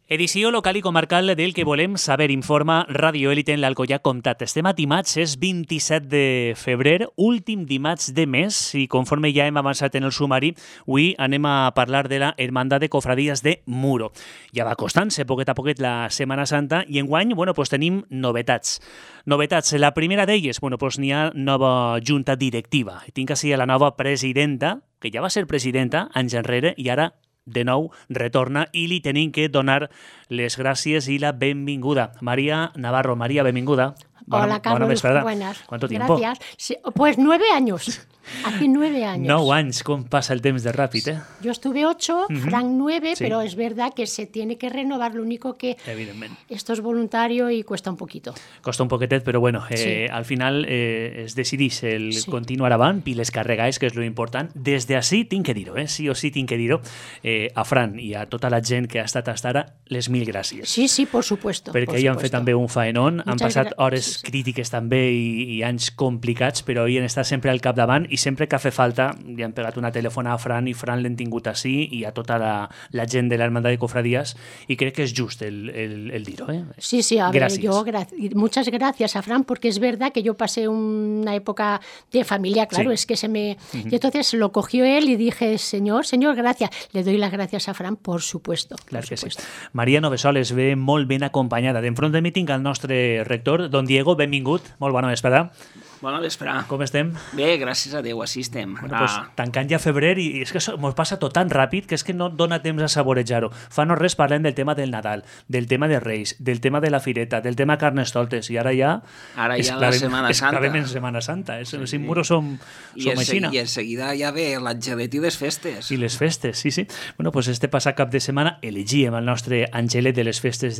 Edició local i comarcal del que volem saber, informa Radio Élite en l'Alcoià Comtat. Estem a dimarts, és 27 de febrer, últim dimarts de mes, i conforme ja hem avançat en el sumari, avui anem a parlar de la Hermandad de Cofradías de Muro. Ja va costant-se poquet a poquet la Setmana Santa i enguany tenim novetats. Novetats, la primera d'elles, n'hi ha nova junta directiva. Tinc així la nova presidenta, que ja va ser presidenta anys enrere i ara de nou retorna i li tenim que donar les gràcies i la benvinguda. María Navarro. María, benvinguda. Hola, Carlos. Buenas. ¿Cuánto tiempo? Gracias. Sí, pues 9 años. Hace 9 años. 9 anys. Com passa el temps de ràpid, eh? Yo estuve 8, Frank 9, sí. Pero es verdad que se tiene que renovar. Lo único que esto es voluntario y cuesta un poquito. Costa un poquetet, però bueno, sí. Al final es decidís el continuar avant i les carregais, que és lo important. Des d'ací tinc que dir-ho, sí o sí tinc que dir-ho, a Fran i a tota la gent que ha estat hasta ara, les mil gràcies. Sí, sí, por supuesto. Perquè ells han fet també un faenón, han passat hores crítiques també i anys complicats, però ells han estat sempre al capdavant i sempre que ha fet falta li han pegat una telèfona a Fran i Fran l'han tingut així i a tota la gent de la Hermandad de Cofradías i crec que és just el dir-ho. Sí, sí, a ver, muchas gracias a Fran porque es verdad que yo pasé una época de familia, claro, es que se me... Y entonces lo cogió él y dije, señor, gracias. Le doy las gracias a Fran, por supuesto. Clar que sí. Maria Novesoles ve molt ben acompanyada. D'enfront de mi tinc el nostre rector, don Diego, benvingut. Molt bona vesprada. Bona vesprada. Com estem? Bé, gràcies a Déu, així estem. Tancant ja febrer i és que ens passa tot tan ràpid que és que no dona temps a saborejar-ho. Fa no res parlem del tema del Nadal, del tema de Reis, del tema de la Fireta, del tema Carnestoltes i ara ja... Ara ja la Setmana Santa. Esclavem en Setmana Santa. Sin Muro som aixina. I en seguida ja ve l'Angelet i les festes. I les festes, sí. Pues este passat cap de setmana elegíem el nostre Angelet de les festes de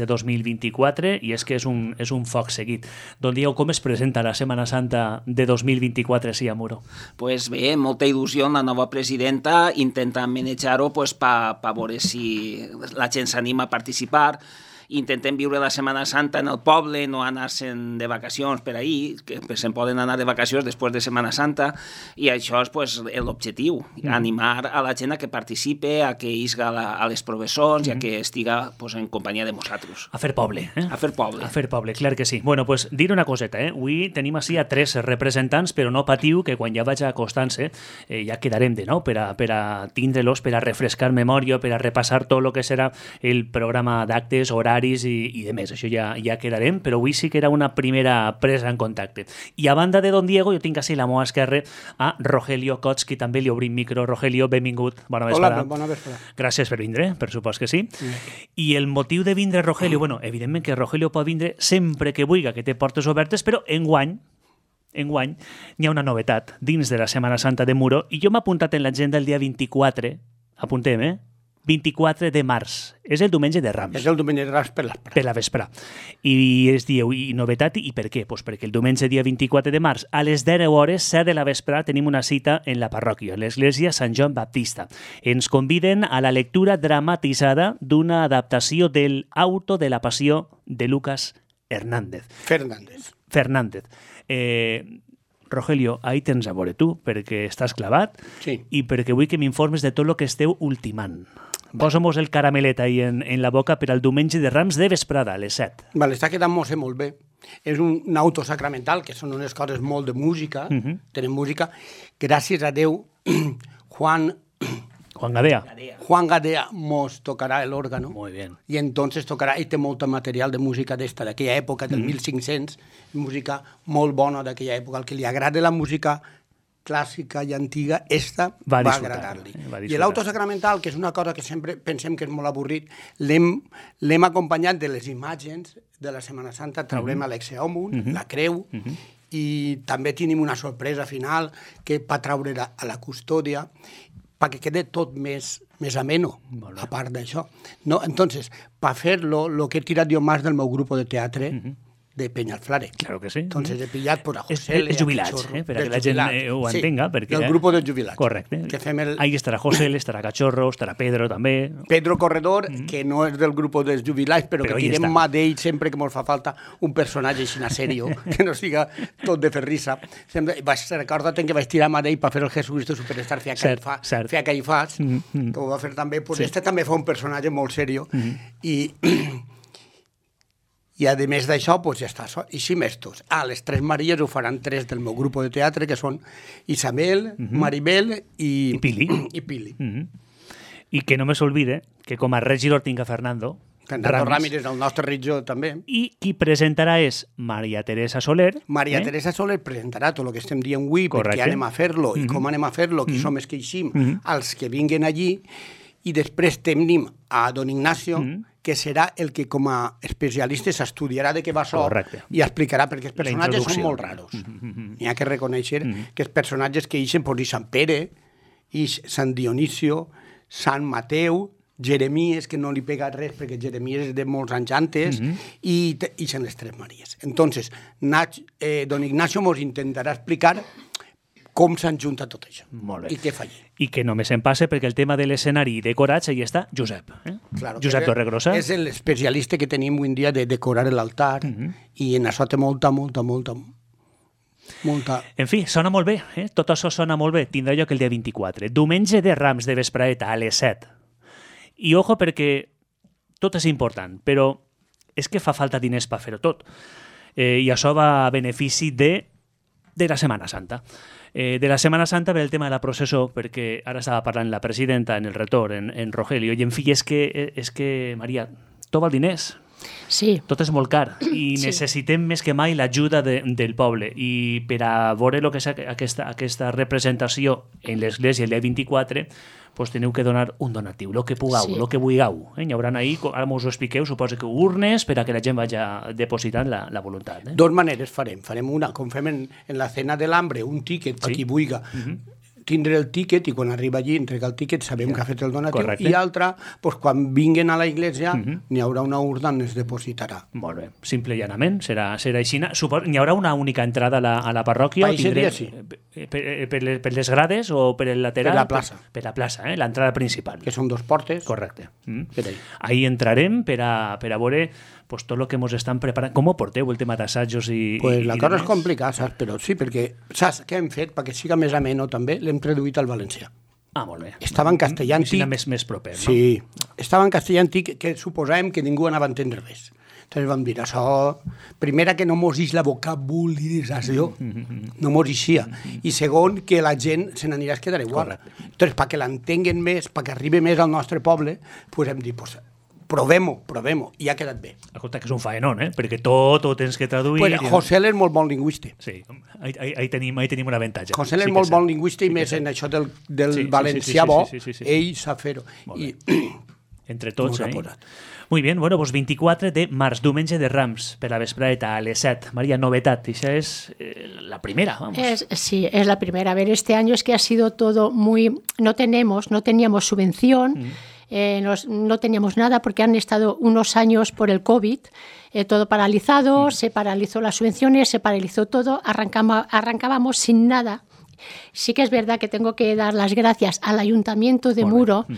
2024 i és que és un foc seguit. Don Diego, com es presenta la Setmana Santa de 2024 sí a Muro? Pues bé, molta il·lusió amb la nova presidenta, intentant manejar-ho per veure si la gent s'anima a participar. Intentem viure la Setmana Santa en el poble, no anar-se'n de vacacions per ahir, que se'n poden anar de vacacions després de Setmana Santa, i això és l'objectiu, animar a la gent a que participe, a que isga a les professons i a que estiga en companyia de nosaltres. A fer poble, eh? A fer poble. A fer poble, clar que sí. Bueno, pues dir una coseta, Avui tenim així a 3 representants, però no patiu que quan ja vaig acostant-se ja quedarem de nou per a tindre-los, per a refrescar memòria, per a repassar tot el que serà el programa d'actes, horaris i de més, això ja quedarem, però avui sí que era una primera presa en contacte. I a banda de Don Diego, jo tinc així la meva esquerra a Rogelio Cots, que també li obrim micro. Rogelio, benvingut, bona vesprada. Hola, bona vesprada. Gràcies per vindre, per supòs que sí. I el motiu de vindre, Rogelio, evidentment que Rogelio pot vindre sempre que vulgui, que té portes obertes, però enguany hi ha una novetat dins de la Setmana Santa de Muro i jo m'he apuntat en l'agenda el dia 24, apuntem, 24 de març. És el diumenge de Rams. És el diumenge de Rams per l'esprà. Per la vesprà. I es diu, i novetat, i per què? Pues perquè el diumenge dia 24 de març, a les 10 hores, 7 de la vesprà, tenim una cita en la parròquia, l'església Sant Joan Baptista. Ens conviden a la lectura dramatitzada d'una adaptació del Auto de la Passió de Lucas Fernández. Rogelio, ahí tens a veure tu, perquè estàs clavat i perquè vull que m'informes de tot el que esteu ultimant. Posa-mos el caramelet ahí en la boca per al diumenge de Rams de vesprada, a les 7. Està quedant-nos molt bé. És un auto sacramental, que són unes coses molt de música, tenen música. Gràcies a Déu, Juan Gadea mos tocarà l'òrgano. Muy bien. I entonces tocarà, ell té molt material de música d'aquella època, del 1500, música molt bona d'aquella època. El que li agrada la música clàssica i antiga, va agradar-li. I l'auto sacramental, que és una cosa que sempre pensem que és molt avorrit, l'hem acompanyat de les imatges de la Setmana Santa, traurem l'Exeòmon, la creu, i també tenim una sorpresa final que va traure a la custòdia, perquè quede tot més ameno, a part d'això. Entonces, per fer-lo, el que he tirat jo més del meu grup de teatre, de Peñalflare. Claro que sí. Entonces he pillat pues, a José L. Els jubilats, per a que la gent ho entenga. Sí, perquè, del grup dels jubilats. Correcte. Que fem Ahí estarà José L., estarà Cachorro, estarà Pedro també. Pedro Corredor, que no és del grup dels jubilats, però que tirem mà d'ell sempre que ens fa falta un personatge així a sèrio, que no siga tot de fer risa. Recorda't que vaig tirar mà d'ell per fer el Jesucristo Superstar, fer a Caifàs, que ho va fer també. Pues este també fa un personatge molt sèrio i a més d'això, doncs ja està. I sí, mestos. Les Tres Maries ho faran 3 del meu grup de teatre, que són Isabel, Maribel i Pili. I que no me s'olvide que com a regidor tinc a Fernando Ramírez, el nostre regidor també. I qui presentarà és Maria Teresa Soler. Maria Teresa Soler presentarà tot el que estem dient avui, per què anem a fer-lo i com anem a fer-lo, qui som els que eixim, els que vinguen allí. I després tenim a don Ignacio, que serà el que com a especialista s'estudiarà de què va això i explicarà, perquè els personatges són molt raros. N'hi ha que reconèixer que els personatges que ixen, doncs, Sant Pere, Sant Dionisio, Sant Mateu, Jeremies, que no li pega res perquè Jeremies és de molts anys antes, i són les Tres Maries. Entonces, don Ignacio ens intentarà explicar com s'han juntat tot això i què fa allí. I que només em passe perquè el tema de l'escenari i decorat, allà està Josep. Claro, Josep Torregrossa. És l'especialista que tenim avui en dia de decorar l'altar i en això té molta. En fi, sona molt bé, tot això sona molt bé. Tindrà lloc el dia 24. Diumenge de Rams de vesprada a les 7. I ojo perquè tot és important, però és que fa falta diners per fer-ho tot. I això va a benefici de la Setmana Santa. De la Setmana Santa ve el tema de la processó, perquè ara estava parlant la presidenta en el retorn, en Rogelio, i en fi, és que Maria, tot val diners. Sí. Tot és molt car i necessitem més que mai l'ajuda del poble, i per a veure el que és aquesta representació en l'església el dia 24, doncs teniu que donar un donatiu, el que pugueu, el que vulgueu. Hi haurà ahir, ara us ho expliqueu, suposo que urnes per a que la gent vagi depositant la voluntat. Dos maneres farem. Farem una, com fem en la cena de l'hambre, un tíquet per qui vulgui tindre el tíquet, i quan arriba allí, entrega el tíquet, sabem que ha fet el donatiu. I l'altra, quan vinguen a la iglesia, n'hi haurà una urna on es depositarà. Molt bé, simple i llanament, serà així. N'hi haurà una única entrada a la parròquia? Sí. Per les grades o per el lateral? Per la plaça. Per la plaça, l'entrada principal. Que són 2 portes. Correcte. Ahí entrarem per a veure tot el que ens estan preparant. Com ho porteu, el tema d'assajos i... La cosa és complicada, saps? Però sí, perquè saps què hem fet? Perquè siga més ameno també, l'hem traduït al valencià. Molt bé. Estava en castellà antic. Més proper, no? Sí, estava en castellà antic, que suposàvem que ningú anava a entendre res. Entonces vam dir, això, primera, que no mos ix la vocabularització, no mos ixia. I segon, que la gent se n'anirà a quedar igual. Entonces, perquè l'entenguen més, perquè arribi més al nostre poble, doncs hem dit, provem-ho, i ha quedat bé. Escolta, que és un faenón, perquè tot ho tens que traduir. José és molt bon lingüista. Sí, ahí tenim un avantatge. José és molt bon lingüista i més en això del valencià bo, ell sap fer-ho. Entre tots, Muy bien, bueno, pues 24 de març, diumenge de Rams, per la vesprada a les 7. María, novetat, esa es la primera, vamos. Sí, es la primera. A ver, este año es que ha sido todo muy... No teníamos subvención, no teníamos nada porque han estado unos años por el COVID, todo paralizado, se paralizó las subvenciones, se paralizó todo, arrancábamos sin nada. Sí que es verdad que tengo que dar las gracias al Ayuntamiento de Muro,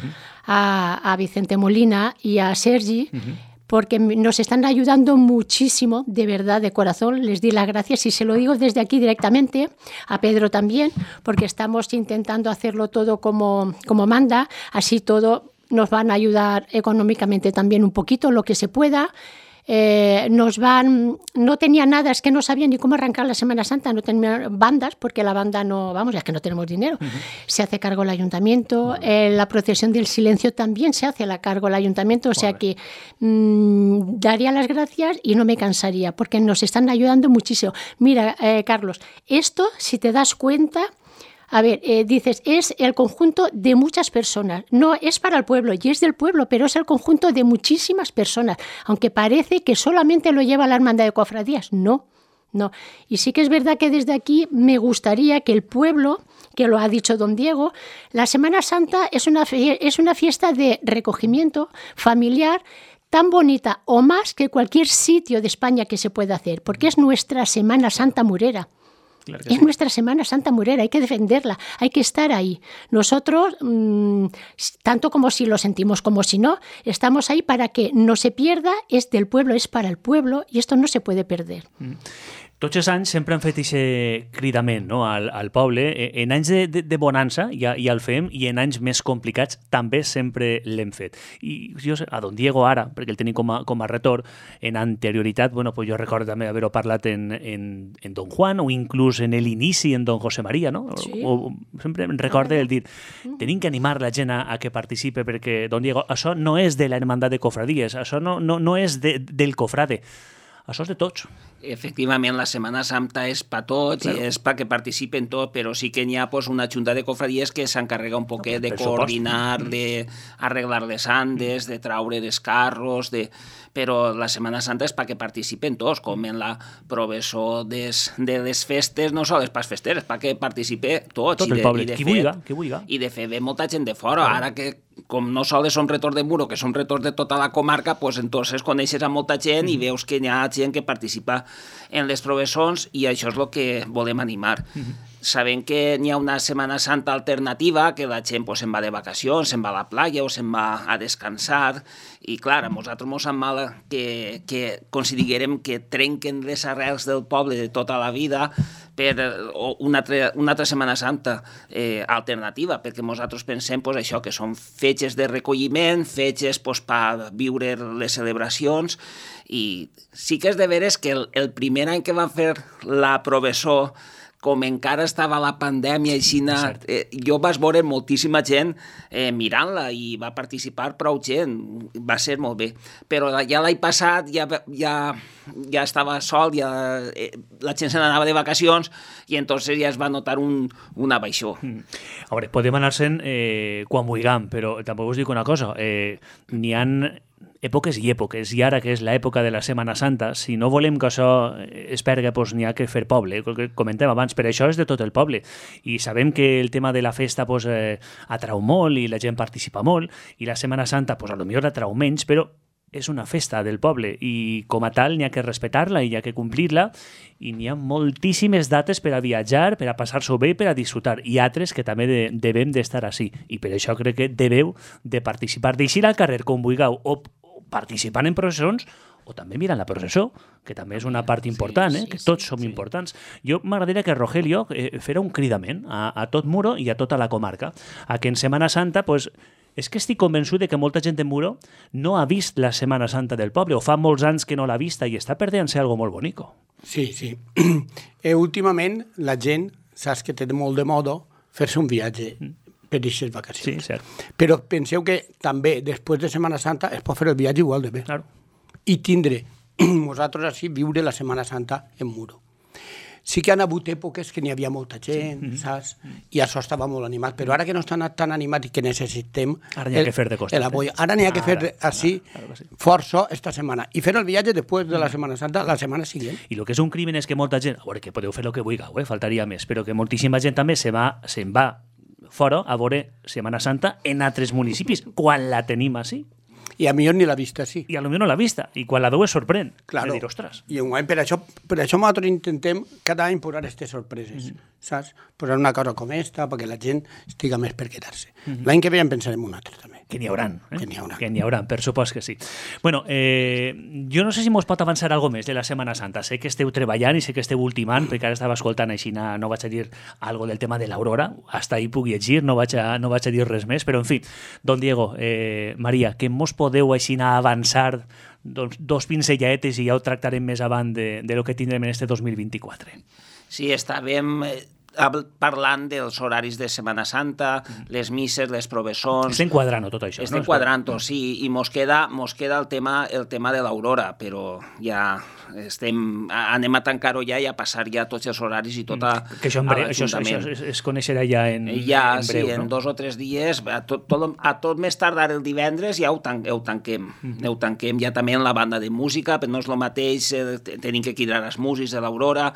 a Vicente Molina y a Sergi, porque nos están ayudando muchísimo, de verdad, de corazón. Les di las gracias y se lo digo desde aquí directamente, a Pedro también, porque estamos intentando hacerlo todo como manda, así todo nos van a ayudar económicamente también un poquito, lo que se pueda. No tenía nada, es que no sabía ni cómo arrancar la Semana Santa, no tenía bandas, porque la banda es que no tenemos dinero. Se hace cargo el ayuntamiento, la procesión del silencio también se hace a cargo el ayuntamiento, o sea que daría las gracias y no me cansaría, porque nos están ayudando muchísimo. Mira, Carlos, esto, si te das cuenta... A ver, dices, es el conjunto de muchas personas. No es para el pueblo, y es del pueblo, pero es el conjunto de muchísimas personas. Aunque parece que solamente lo lleva la Hermandad de Cofradías. No. Y sí que es verdad que desde aquí me gustaría que el pueblo, que lo ha dicho don Diego, la Semana Santa es una fiesta de recogimiento familiar, tan bonita o más que cualquier sitio de España que se pueda hacer, porque es nuestra Semana Santa murera. Claro es nuestra Semana Santa murera, hay que defenderla, hay que estar ahí. Nosotros, tanto como si lo sentimos como si no, estamos ahí para que no se pierda, es del pueblo, es para el pueblo y esto no se puede perder. Tots els anys sempre han fet aquest cridament, no?, al poble. En anys de bonança ja el fem i en anys més complicats també sempre l'hem fet. I jo sé, a Don Diego ara, perquè el tenim com a retor, en anterioritat, bueno, pues jo recordo també haver-ho parlat en Don Juan o inclús en l'inici en Don José María, no? Sí. O sempre em recorde el dir, tenim que animar la gent a que participe perquè, Don Diego, això no és de la hermandad de cofradies, això no és del cofrade. Això és de tots. Efectivament, la Setmana Santa és per tots, claro. És perquè participen tots, però sí que hi ha pues, una junta de cofradies que s'encarrega un poquet de coordinar, d'arreglar les andes, de traure els carros, però la Setmana Santa és perquè participen tots, com en la professó de les festes, no sols pas festes, és perquè participe tots. Tot el poble, qui vulga. I de fet ve molta gent de fora, ara que com no sols som retors de Muro, que som retors de tota la comarca, pues entonces coneixes a molta gent i veus que hi ha gent que participa en les professons i això és el que volem animar. Sabem que n'hi ha una Setmana Santa alternativa, que la gent pues, se'n va de vacacions, se'n va a la playa o se'n va a descansar, i clar, a nosaltres mos sap mal que considerem que trenquen les arrels del poble de tota la vida per una altra Setmana Santa alternativa, perquè nosaltres pensem pues, això, que són fetges de recolliment, fetges pues, per viure les celebracions, i sí que és de veres que el primer any que van fer la professó, com encara estava la pandèmia, jo vaig veure moltíssima gent mirant-la i va participar prou gent, va ser molt bé. Però ja l'any passat ja estava sol, la gent se n'anava de vacacions i entonces ja es va notar una baixó. A veure, podem anar-se'n quan vulguem, però tampoc us dic una cosa, n'hi ha èpoques i èpoques, i ara que és l'època de la Setmana Santa, si no volem que això es perga, doncs n'hi ha que fer poble, com comentem abans, però això és de tot el poble, i sabem que el tema de la festa doncs, atrau molt i la gent participa molt, i la Setmana Santa doncs, potser atrau menys, però és una festa del poble i com a tal n'hi ha que respectar-la i n'hi ha que complir-la i n'hi ha moltíssimes dates per a viatjar, per a passar-s'ho bé, per a disfrutar i altres que també devem d'estar així i per això crec que deveu de participar, d'eixir al carrer com vulgueu o participant en processons o també mirant la processó, que també és una part important, que tots som importants. Jo m'agradaria que Rogelio fera un cridament a tot Muro i a tota la comarca, a que en Setmana Santa pues, és que estic convençut que molta gent de Muro no ha vist la Setmana Santa del poble o fa molts anys que no l'ha vista i està perdent-se algo molt bonico. Sí. Últimament la gent saps que té molt de moda fer-se un viatge per aquestes vacacions. Sí, cert. Però penseu que també després de Setmana Santa es pot fer el viatge igual de bé. Claro. I tindre, nosaltres així, viure la Setmana Santa en Muro. Sí que han hagut èpoques que n'hi havia molta gent, saps? I això estava molt animat, però ara que no estan tan animats i que necessitem... Ara n'hi ha que fer de costat. Ara n'hi ha que fer així, força, esta setmana. I fer el viatge després de la Setmana Santa, la setmana següent. I el que és un crimen és que molta gent, a veure, que podeu fer el que vulgueu, faltaria més, però que moltíssima gent també se'n va fora a veure Setmana Santa en altres municipis, quan la tenim així. I a millor ni l'ha vista així. I a lo millor no l'ha vista. I quan la veu es sorprèn. Claro. De dir, ostres. I per això nosaltres intentem cada any posar aquestes sorpreses, saps? Posar una cosa com esta perquè la gent estiga més per quedar-se. L'any que ve en pensarem un altre, també. Que n'hi hauran. Que n'hi hauran. Que n'hi hauran, per supost que sí. Bueno, jo no sé si mos pot avançar alguna més de la Setmana Santa. Sé que esteu treballant i sé que esteu ultimant, perquè ara estava escoltant així, no vaig a dir algo del tema de l'Aurora, hasta ahí puc llegir, no vaig a dir res més, però en fi, Don Diego, Maria, què mos podeu així avançar dos pincelladetes i ja ho tractarem més avant de lo que tindrem en este 2024? Sí, estàvem parlant dels horaris de Setmana Santa, les misses, les professons... Estem quadrant-ho tot això, no? Estem quadrant-ho, sí, i mos queda el tema de l'Aurora, però ja anem a tancar-ho ja i a passar ja tots els horaris i tot a l'Ajuntament. Això es coneixerà ja en breu, no? Sí, en 2 o 3 dies, a tot més tardar el divendres ja ho tanquem. Ja també en la banda de música, però no és el mateix, tenim que cridar els músics de l'Aurora,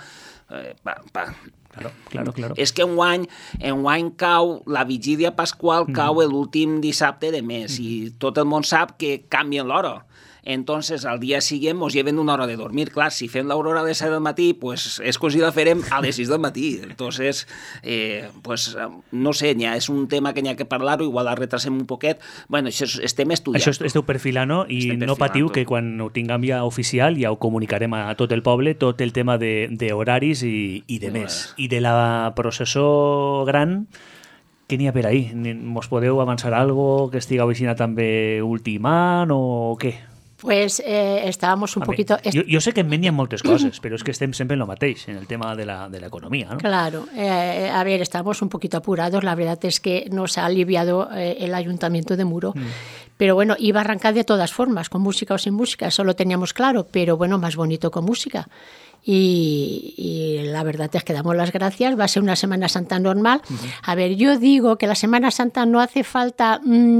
Claro. És que enguany cau, la vigília pasqual cau l'últim dissabte de mes i tot el món sap que canvien l'hora. Entonces al dia següent ens lleven una hora de dormir. Clar, si fem l'aurora a les 7 del matí, pues és que la farem a les 6 del matí. Entonces, pues, no sé, és un tema que n'hi ha que parlar-ho, igual la retrasem un poquet. Bueno, això estem estudiant. Això esteu perfilant-ho i no patiu que quan ho tinguem ja oficial ja ho comunicarem a tot el poble, tot el tema d'horaris i de més. I de la processó gran, què n'hi ha per ahí? Mos podeu avançar algo que estigueu així també ultimant o què? Pues estábamos un poquito... Yo sé que en Menia moltes coses, pero es que estem sempre en lo mateix, en el tema de la economía, ¿no? Claro. A ver, estamos un poquito apurados. La verdad es que nos ha aliviado el Ayuntamiento de Muro. Pero bueno, iba a arrancar de todas formas, con música o sin música, eso lo teníamos claro, pero bueno, más bonito con música. Y la verdad es que damos las gracias, va a ser una Semana Santa normal. A ver, yo digo que la Semana Santa no hace falta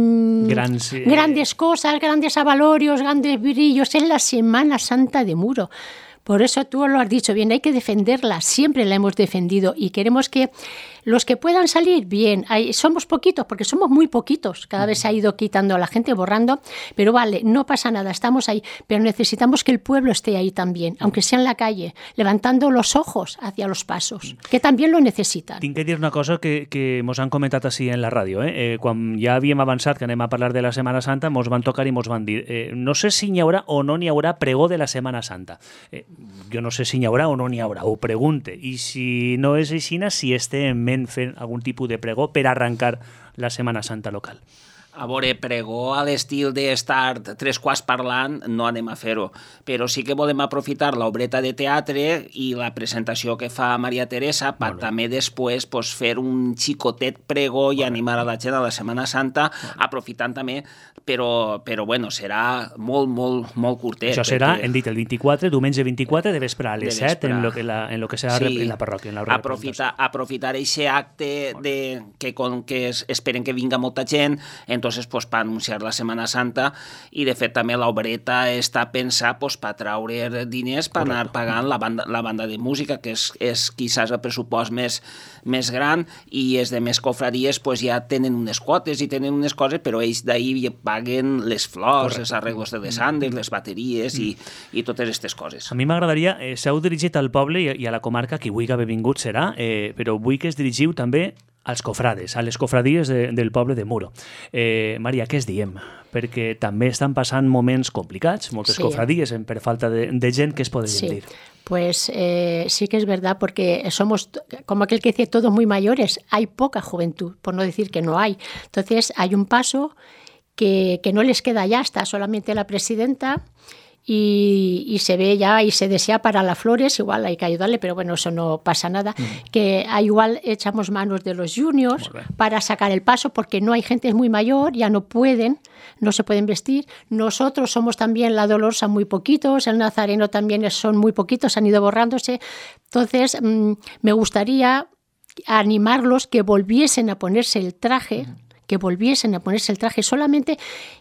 grandes cosas, grandes avalorios, grandes brillos, es la Semana Santa de Muro. Por eso tú lo has dicho bien, hay que defenderla, siempre la hemos defendido y queremos que los que puedan salir, bien, somos poquitos, porque somos muy poquitos, cada vez se ha ido quitando a la gente, borrando, pero vale, no pasa nada, estamos ahí, pero necesitamos que el pueblo esté ahí también, aunque sea en la calle, levantando los ojos hacia los pasos, que también lo necesitan. Tinc que dir una cosa que mos han comentat així en la ràdio, quan ja havíem avançat que anem a parlar de la Setmana Santa, mos van tocar i mos van dir no sé si n'hi haurà o no n'hi haurà pregó de la Setmana Santa. Jo no sé si n'hi haurà o no n'hi haurà, ho pregunte, i si no és així, si estem fent algun tipus de pregó per arrencar la Setmana Santa local. A veure, pregó a l'estil d'estar 3 quarts parlant, no anem a fer-ho, però sí que volem aprofitar l'obreta de teatre i la presentació que fa Maria Teresa per també després fer un xicotet pregó i animar a la gent a la Setmana Santa, aprofitant també, però bueno, serà molt curtet. Això serà, hem dit, el 24, diumenge 24 de vespre a les 7 en lo que serà en la parròquia. Aprofitar aquest acte que esperen que vinga molta gent, entonces per anunciar la Setmana Santa, i de fet també l'obreta està pensada per traure diners per anar pagant la banda de música, que és quizás el pressupost més gran, i els de més cofradies ja tenen unes quotes i tenen unes coses, però ells d'ahir paguen les flors, els arreglos de les andes, les bateries i totes aquestes coses. A mi m'agradaria, s'heu dirigit al poble i a la comarca, qui vulgui haver vingut serà, però vull que es dirigiu també als cofrades, a les cofradies del poble de Muro. Maria, què es diem? Perquè també estan passant moments complicats, moltes cofradies per falta de gent, que es podríem dir? Pues sí que es verdad, porque somos, como aquel que dice, todos muy mayores, hay poca juventud, por no decir que no hay. Entonces hay un paso que no les queda ya, está solamente la presidenta, y se ve ya y se desea para las flores, igual hay que ayudarle, pero bueno, eso no pasa nada, que igual echamos manos de los juniors para sacar el paso, porque no hay gente muy mayor, ya no se pueden vestir. Nosotros somos también la Dolorosa muy poquitos, el Nazareno también son muy poquitos, han ido borrándose. Entonces me gustaría animarlos que volviesen a ponerse el traje, solamente.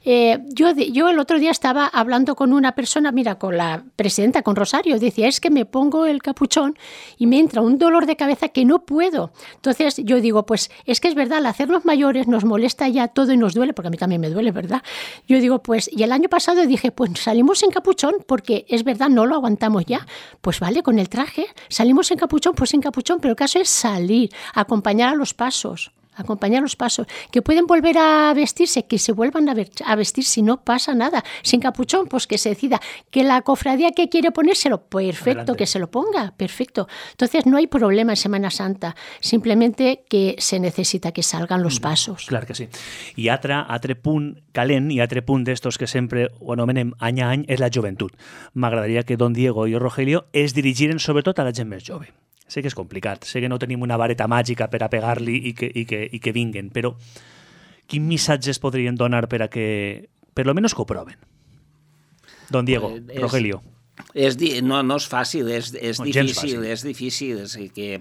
Yo el otro día estaba hablando con una persona, mira, con la presidenta, con Rosario, decía, es que me pongo el capuchón y me entra un dolor de cabeza que no puedo. Entonces yo digo, pues es que es verdad, al hacernos mayores nos molesta ya todo y nos duele, porque a mí también me duele, ¿verdad? Yo digo, pues, y el año pasado dije, pues salimos en capuchón, porque es verdad, no lo aguantamos ya. Pues vale, con el traje, salimos en capuchón, pero el caso es salir, acompañar los pasos, que pueden volver a vestirse, que se vuelvan a vestir, si no pasa nada. Sin capuchón, pues que se decida. Que la cofradía que quiere ponérselo, perfecto, adelante, que se lo ponga, perfecto. Entonces no hay problema en Semana Santa, simplemente que se necesita que salgan los pasos. Clar que sí. I altre punt calent i altre punt d'estos que sempre ho anomenem any a any és la joventut. M'agradaria que don Diego i Rogelio es dirigiren sobretot a la gent més jove. Sé que és complicat, sé que no tenim una vareta màgica per a pegar-li i que vinguen, però quin missatges podrien donar per a que, per lo menos, que ho proven? Don Diego, Rogelio. No és fàcil, és difícil, és que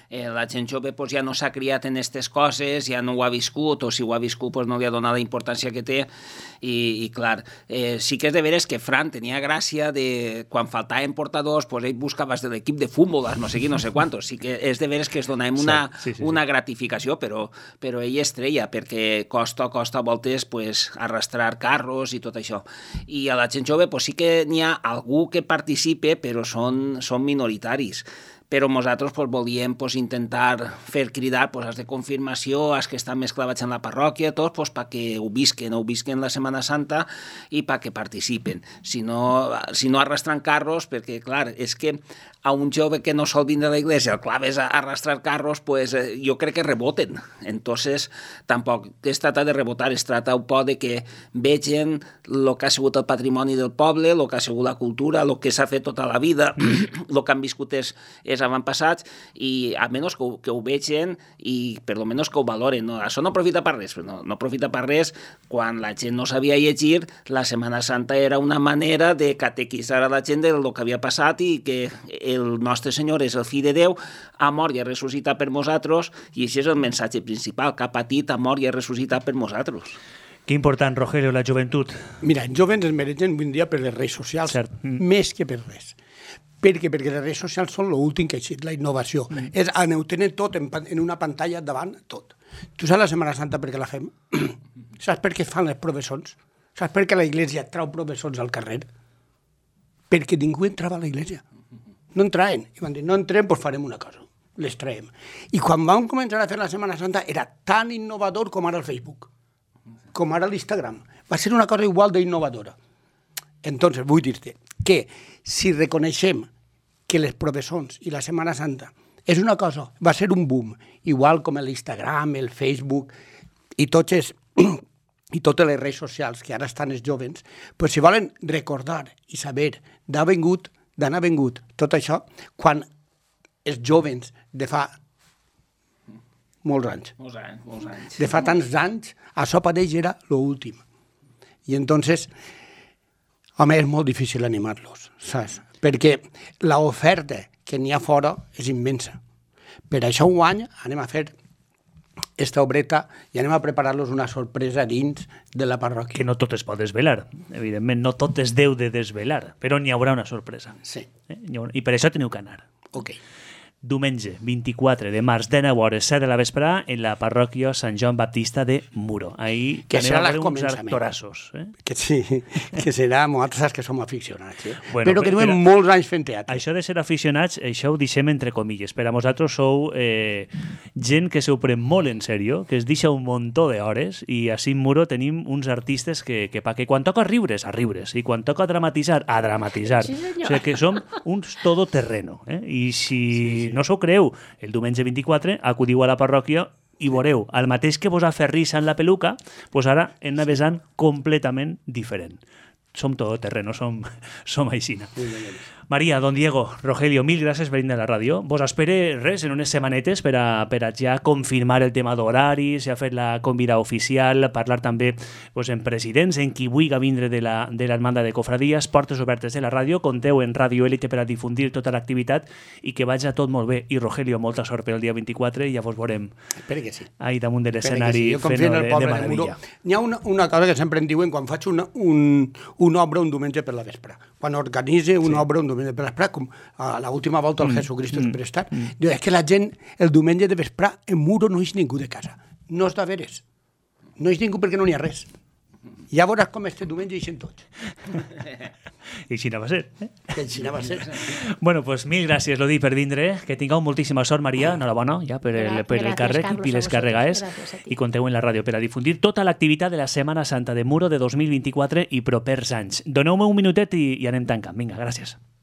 La gent jove pues, ja no s'ha criat en aquestes coses, ja no ho ha viscut, o si ho ha viscut pues, no li ha donat la importància que té, i clar, sí que és de veres que Fran tenia gràcia de quan faltaven portadors, pues, ell buscava de l'equip de futbol, no sé qui, no sé quantos, sí que és de veres que es donàvem una gratificació, però ell estrella, perquè costa a voltes pues, arrastrar carros i tot això. I a la gent jove pues, sí que n'hi ha algú que participe, però són minoritaris. Però nosaltres pues, volíem pues, intentar fer cridar pues, els de confirmació, els que estan més clavats en la parròquia, tots pues, perquè ho visquen la Setmana Santa i perquè participen. Si no arrastran carros, perquè clar, és que a un jove que no sol vindre a la iglesia, el clave és arrastrar carros, pues, jo crec que reboten. Entonces, tampoc es trata de rebotar, es trata un poc de que vegin el que ha sigut el patrimoni del poble, el que ha sigut la cultura, el que s'ha fet tota la vida, el que han viscut és avantpassats, i almenys que ho vegin i per lo menos que ho valoren. No, això no aprofita per res, no aprofita per res. Quan la gent no sabia llegir, la Setmana Santa era una manera de catequitzar a la gent del que havia passat i que el nostre Senyor és el fill de Déu, ha mort i ha ressuscitat per nosaltres, i això és el missatge principal, que ha patit, ha mort i ha ressuscitat per nosaltres. Que important, Rogelio, la joventut. Mira, els joves es mereixen avui dia per les redes socials, més que per res. Perquè les redes socials són l'últim que ha existit, la innovació. Aneu tenint tot en una pantalla davant, tot. Tu saps la Setmana Santa per què la fem? Saps per què fan les professons? Saps per què la Iglesia trau professons al carrer? Perquè ningú entrava a la Iglesia. No entraven. I van dir, no entrem, doncs farem una cosa. Les traiem. I quan vam començar a fer la Setmana Santa era tan innovador com ara el Facebook, com ara l'Instagram. Va ser una cosa igual d'innovadora. Entonces, vull dir-te que si reconeixem que les professons i la Setmana Santa és una cosa, va ser un boom, igual com l'Instagram, el Facebook i totes les redes socials que ara estan els jovens, pues si volen recordar i saber d'on ha vingut tot això, quan els jovens de fa molts anys, de fa tants anys, això per ells era l'últim. I entonces, home, és molt difícil animar-los, saps? Perquè l'oferta que n'hi ha fora és immensa. Per això un any anem a fer esta obreta i anem a preparar-los una sorpresa dins de la parròquia. Que no tot es pot desvelar, evidentment, no tot es deu de desvelar, però n'hi haurà una sorpresa. Sí. I per això teniu que anar. Ok. Diumenge 24 de març, de 9 hores, 7 de la vesprada, en la parròquia Sant Joan Baptista de Muro. Ahí que anem a veure uns actorazos. Que sí, que serà, nosaltres saps que som aficionats, però que duem molts anys fent teatre. Això de ser aficionats, això ho deixem entre comilles. Per a vosaltres sou gent que s'ho pren molt en sèrio, que es deixa un muntó d'hores, i així en Muro tenim uns artistes que quan toca riures, a riures, i quan toca dramatitzar, a dramatitzar. Sí, o sigui que som uns todoterreno. I si no s'ho creu, el diumenge 24 acudiu a la parròquia i veureu, el mateix que vos ha fet risa en la peluca, pues ara en una vessant completament diferent. Som todoterreno, som aixina. Maria, don Diego, Rogelio, mil gràcies per venir a la ràdio. Vos espere res en unes setmanetes per a ja confirmar el tema d'horaris, ja fer la convida oficial, parlar també en presidents, en qui vulgui vindre de l'Hermandad de Cofradías, portes obertes de la ràdio, compteu en Radio Élite per a difundir tota l'activitat i que vagi tot molt bé. I Rogelio, molta sort per el dia 24 i ja vos veurem ahí damunt de l'escenari fent de meravella. N'hi ha una cosa que sempre em diuen quan faig una obra un diumenge per la vespre. Quan organitze una obra un diumenge per la vespre, com a l'última volta al Jesucristo Superstar, diu, és que la gent el diumenge de vespre en Muro no és ningú de casa. No és de veres. No és ningú perquè no n'hi ha res. Ja veuràs com este diumenge hi sent tots. I així va ser. I així va ser. Bueno, pues mil gràcies, Lodi, per vindre. Que tingueu moltíssima sort, Maria. Enhorabona ja per el càrrec i les carregaes. I compteu en la ràdio per a difundir tota l'activitat de la Setmana Santa de Muro de 2024 i propers anys. Doneu-me un minutet i anem tancant. Vinga, gràcies.